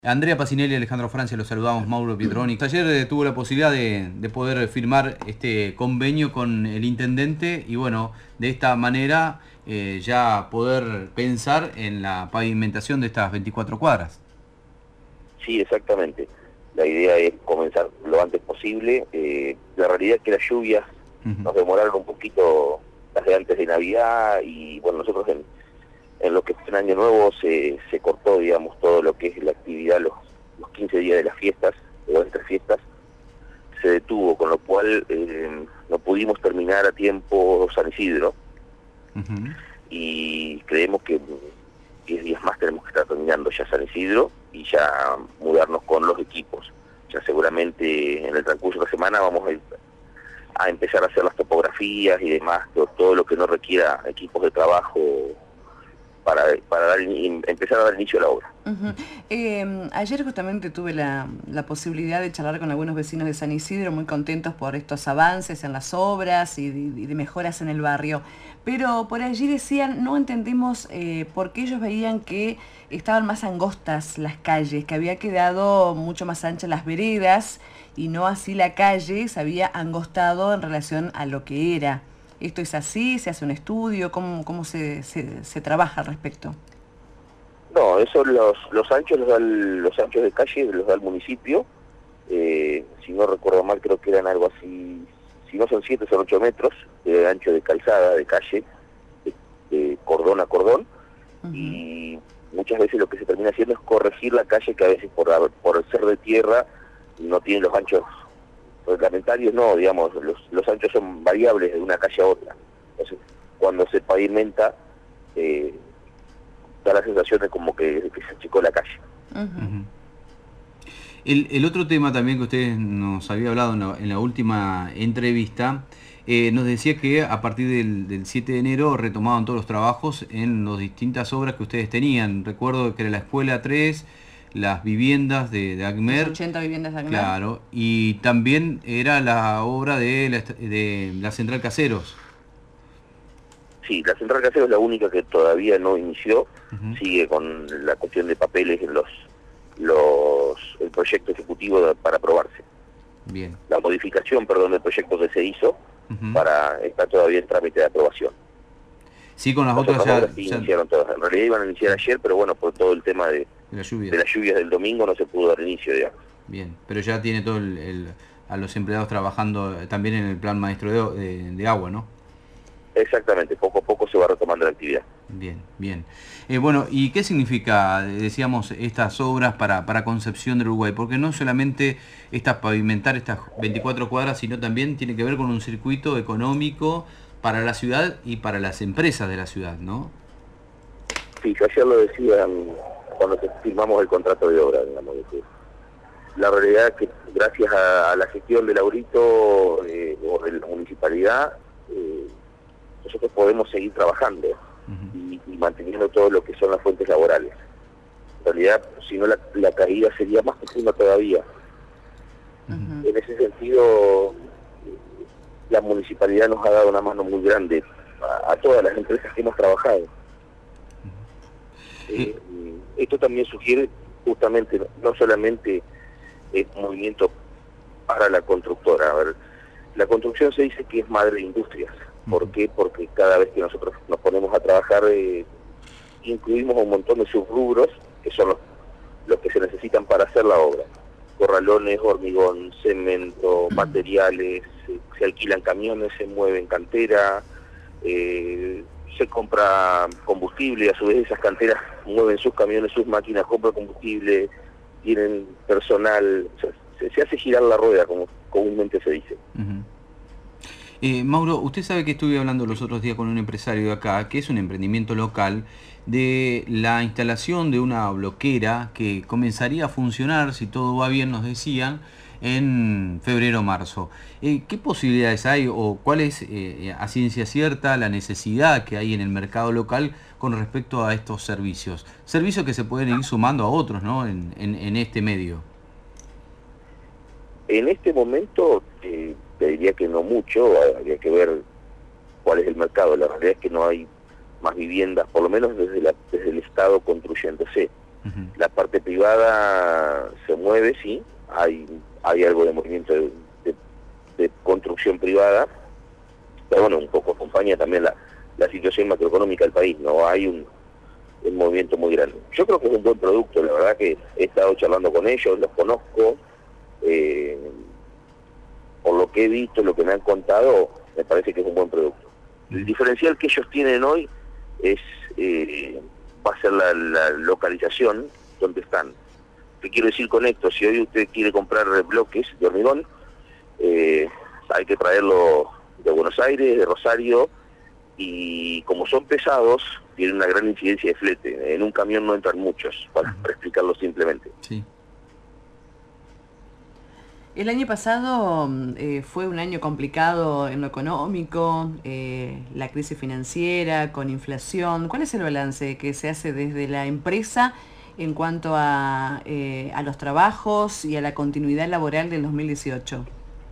Andrea Pacinelli y Alejandro Francia, los saludamos, Mauro Pietroni. Ayer tuvo la posibilidad de poder firmar este convenio con el intendente y bueno, de esta manera ya poder pensar en la pavimentación de estas 24 cuadras. Sí, exactamente. La idea es comenzar lo antes posible. La realidad es que las lluvias nos demoraron un poquito las de antes de Navidad y bueno, nosotros en lo que fue el Año Nuevo se cortó, digamos, todo lo que es la actividad, los 15 días de las fiestas, o entre fiestas, se detuvo, con lo cual no pudimos terminar a tiempo San Isidro y creemos que 10 días más tenemos que estar terminando ya San Isidro y ya mudarnos con los equipos. Ya seguramente en el transcurso de la semana vamos a empezar a hacer las topografías y demás, todo lo que no requiera equipos de trabajo para empezar a dar inicio a la obra. Ayer justamente tuve la posibilidad de charlar con algunos vecinos de San Isidro, muy contentos por estos avances en las obras y de mejoras en el barrio. Pero por allí decían, no entendimos por qué ellos veían que estaban más angostas las calles, que había quedado mucho más anchas las veredas y no así la calle se había angostado en relación a lo que era. ¿Esto es así? ¿Se hace un estudio? ¿Cómo se trabaja al respecto? No, eso los anchos los anchos de calle los da el municipio. Si no recuerdo mal, creo que eran algo así, si no son 7, son 8 metros de ancho de calzada, de calle, de cordón a cordón. Y muchas veces lo que se termina haciendo es corregir la calle, que a veces por ser de tierra no tiene los anchos reglamentarios, no, digamos, los anchos son variables de una calle a otra. Entonces, cuando se pavimenta, da la sensación de como que se achicó la calle. El otro tema también que usted nos había hablado en la última entrevista, nos decía que a partir del 7 de enero retomaban todos los trabajos en las distintas obras que ustedes tenían. Recuerdo que era la Escuela 3, las viviendas de ACMER. 80 viviendas de ACMER. Claro, y también era la obra de la Central Caseros. Sí, la Central Caseros es la única que todavía no inició, sigue con la cuestión de papeles en el proyecto ejecutivo para aprobarse. Bien. La modificación, perdón, del proyecto que se hizo está todavía en trámite de aprobación. Sí, con las otras ya iniciaron todas. En realidad iban a iniciar ayer, pero bueno, por todo el tema de las lluvias del domingo no se pudo dar inicio, digamos. Bien, pero ya tiene todo a los empleados trabajando también en el plan maestro de agua, ¿no? Exactamente, poco a poco se va retomando la actividad. Bien, bien. Bueno, ¿y qué significa, decíamos, estas obras para Concepción del Uruguay? Porque no solamente pavimentar estas 24 cuadras, sino también tiene que ver con un circuito económico para la ciudad y para las empresas de la ciudad, ¿no? Sí, yo ayer lo decía cuando firmamos el contrato de obra, digamos. La realidad es que gracias a la gestión de Laurito o de la municipalidad, nosotros podemos seguir trabajando y manteniendo todo lo que son las fuentes laborales. En realidad, si no, la caída sería más profunda todavía. En ese sentido, la municipalidad nos ha dado una mano muy grande a todas las empresas que hemos trabajado. Esto también sugiere justamente, no solamente un movimiento para la constructora. A ver, la construcción se dice que es madre de industrias. ¿Por qué? Porque cada vez que nosotros nos ponemos a trabajar, incluimos un montón de subrubros que son los que se necesitan para hacer la obra. Corralones, hormigón, cemento, materiales, se alquilan camiones, se mueven cantera, se compra combustible, a su vez esas canteras mueven sus camiones, sus máquinas, compran combustible, tienen personal, o sea, se hace girar la rueda, como comúnmente se dice. Mauro, usted sabe que estuve hablando los otros días con un empresario de acá, que es un emprendimiento local, de la instalación de una bloquera que comenzaría a funcionar, si todo va bien, nos decían, en febrero o marzo. ¿Qué posibilidades hay o cuál es a ciencia cierta la necesidad que hay en el mercado local con respecto a estos servicios? Servicios que se pueden ir sumando a otros, ¿no? en este medio. En este momento, te diría que no mucho, habría que ver cuál es el mercado. La realidad es que no hay más viviendas, por lo menos desde el Estado construyéndose. La parte privada se mueve, sí, hay algo de movimiento de construcción privada, pero bueno, un poco acompaña también la situación macroeconómica del país, no hay un movimiento muy grande. Yo creo que es un buen producto, la verdad que he estado charlando con ellos, los conozco, por lo que he visto, lo que me han contado, me parece que es un buen producto. El diferencial que ellos tienen hoy es va a ser la localización donde están. ¿Qué quiero decir con esto? Si hoy usted quiere comprar bloques de hormigón, hay que traerlo de Buenos Aires, de Rosario, y como son pesados, tienen una gran incidencia de flete. En un camión no entran muchos, para explicarlo simplemente. Sí. El año pasado fue un año complicado en lo económico, la crisis financiera, con inflación. ¿Cuál es el balance que se hace desde la empresa en cuanto a los trabajos y a la continuidad laboral del 2018?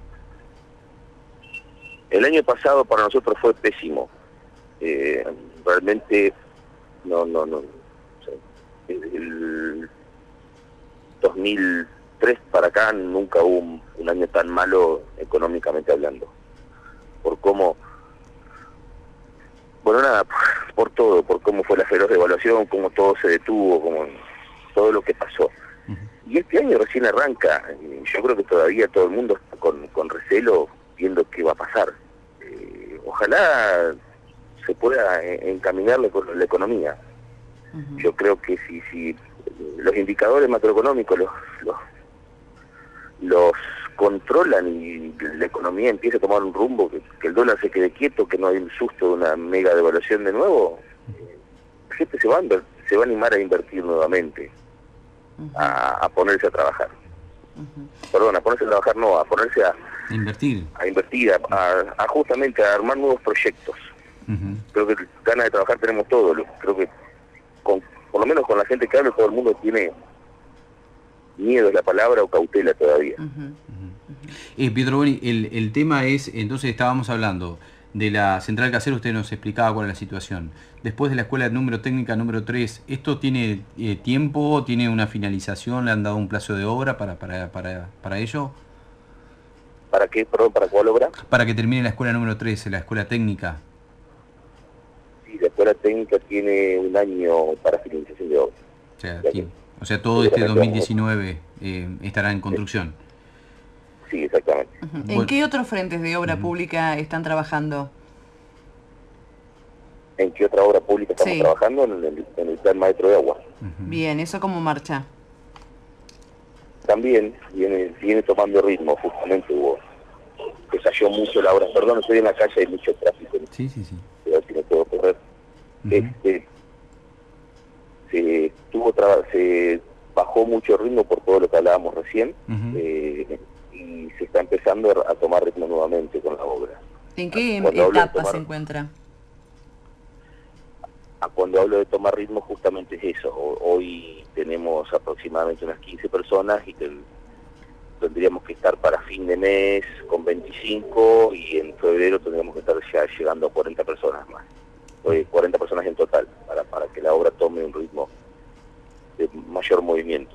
El año pasado para nosotros fue pésimo. Realmente no. El 2003 para acá nunca hubo un año tan malo económicamente hablando. Por cómo, bueno, nada, por todo, por cómo fue la feroz devaluación, cómo todo se detuvo, como todo lo que pasó. Y este año recién arranca. Yo creo que todavía todo el mundo está con recelo viendo qué va a pasar. Ojalá se pueda encaminar la economía. Yo creo que si los indicadores macroeconómicos los controlan y la economía empieza a tomar un rumbo, que el dólar se quede quieto, que no hay un susto de una mega devaluación de nuevo, la gente se va a animar a invertir nuevamente, a ponerse a trabajar. Perdón, a ponerse a trabajar no, a ponerse a invertir, a justamente a armar nuevos proyectos. Creo que ganas de trabajar tenemos todos. Creo que por lo menos con la gente que habla, todo el mundo tiene miedo es la palabra o cautela todavía. Pietro Boni, el tema es, entonces estábamos hablando de la central casera, usted nos explicaba cuál es la situación. Después de la escuela número técnica número 3, ¿esto tiene tiempo, tiene una finalización, le han dado un plazo de obra para ello? ¿Para qué? Perdón, ¿para cuál obra? Para que termine la escuela número 13, la escuela técnica. Sí, la escuela técnica tiene un año para finalización de obra. O sea, todo este 2019 estará en construcción. Sí, exactamente. ¿En qué otros frentes de obra pública están trabajando? ¿En qué otra obra pública estamos trabajando? En el plan maestro de agua. Bien, ¿eso cómo marcha? También viene tomando ritmo, justamente que cayó mucho la obra. Perdón, estoy en la calle, hay mucho tráfico. Sí. Pero si no puedo correr. Se bajó mucho el ritmo por todo lo que hablábamos recién, y se está empezando a tomar ritmo nuevamente con la obra. ¿En qué etapa se encuentra? Cuando hablo de tomar ritmo, justamente es eso. Hoy tenemos aproximadamente unas 15 personas y tendríamos que estar para fin de mes con 25, y en febrero tendríamos que estar ya llegando a 40 personas más. 40 personas en total, para que la obra tome un ritmo de mayor movimiento.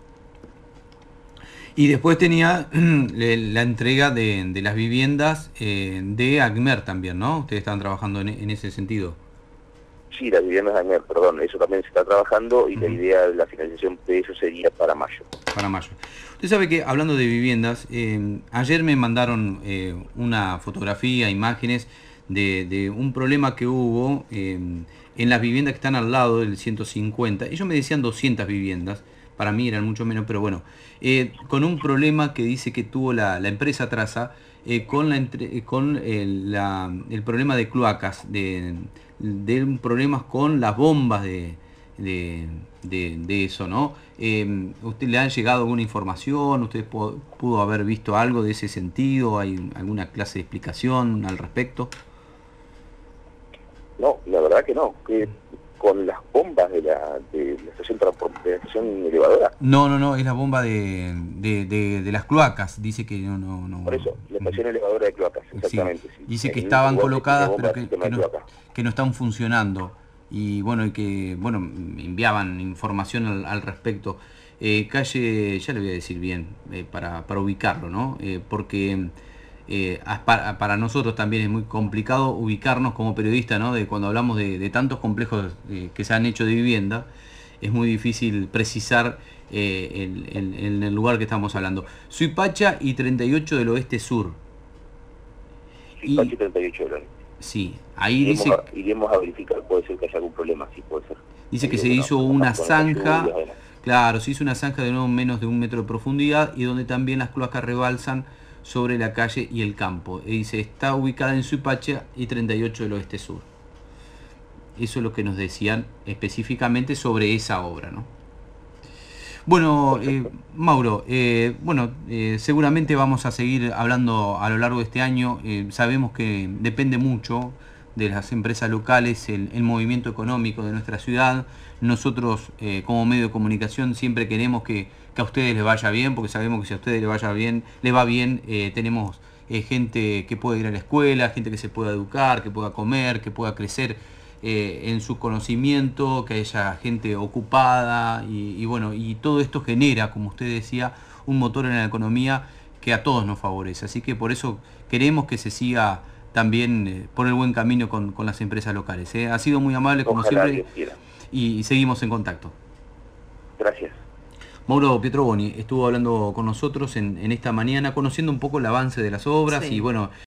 Y después tenía la entrega de las viviendas de ACMER también, ¿no? Ustedes están trabajando en ese sentido. Sí, las viviendas de ACMER, perdón, eso también se está trabajando, y la idea de la finalización de eso sería para mayo. Para mayo. Usted sabe que, hablando de viviendas, ayer me mandaron una fotografía, imágenes de un problema que hubo en las viviendas que están al lado del 150. Ellos me decían 200 viviendas, para mí eran mucho menos, pero bueno, con un problema que dice que tuvo la empresa Traza con el problema de cloacas, de problemas con las bombas de eso, ¿no? ¿Usted le ha llegado alguna información? ¿Usted pudo haber visto algo de ese sentido? ¿Hay alguna clase de explicación al respecto? No, la verdad que no. Que con las bombas de la estación elevadora. No, es la bomba de las cloacas. Dice que no. Por eso, la estación elevadora de cloacas, exactamente. Sí. Dice que estaban colocadas, pero que no están funcionando. y bueno, y que bueno, me enviaban información al respecto. Calle, ya le voy a decir bien, para ubicarlo, ¿no? Porque para nosotros también es muy complicado ubicarnos como periodistas, ¿no? De cuando hablamos de tantos complejos que se han hecho de vivienda, es muy difícil precisar en el lugar que estamos hablando. Suipacha y 38 del Oeste Sur. Suipacha y 38 del Oeste. Sí, ahí dice... Iremos a verificar, puede ser que haya algún problema, sí puede ser. Dice que se hizo una zanja, claro, se hizo una zanja de no menos de 1 metro de profundidad y donde también las cloacas rebalsan sobre la calle y el campo. Y dice, está ubicada en Suipacha y 38 del Oeste Sur. Eso es lo que nos decían específicamente sobre esa obra, ¿no? Bueno, Mauro, seguramente vamos a seguir hablando a lo largo de este año. Sabemos que depende mucho de las empresas locales el movimiento económico de nuestra ciudad. Nosotros, como medio de comunicación, siempre queremos que a ustedes les vaya bien, porque sabemos que si a ustedes les va bien, tenemos gente que puede ir a la escuela, gente que se pueda educar, que pueda comer, que pueda crecer en su conocimiento, que haya gente ocupada y bueno, y todo esto genera, como usted decía, un motor en la economía que a todos nos favorece. Así que por eso queremos que se siga también por el buen camino con las empresas locales. Ha sido muy amable como siempre y seguimos en contacto. Gracias. Mauro Pietroboni estuvo hablando con nosotros en esta mañana, conociendo un poco el avance de las obras y bueno,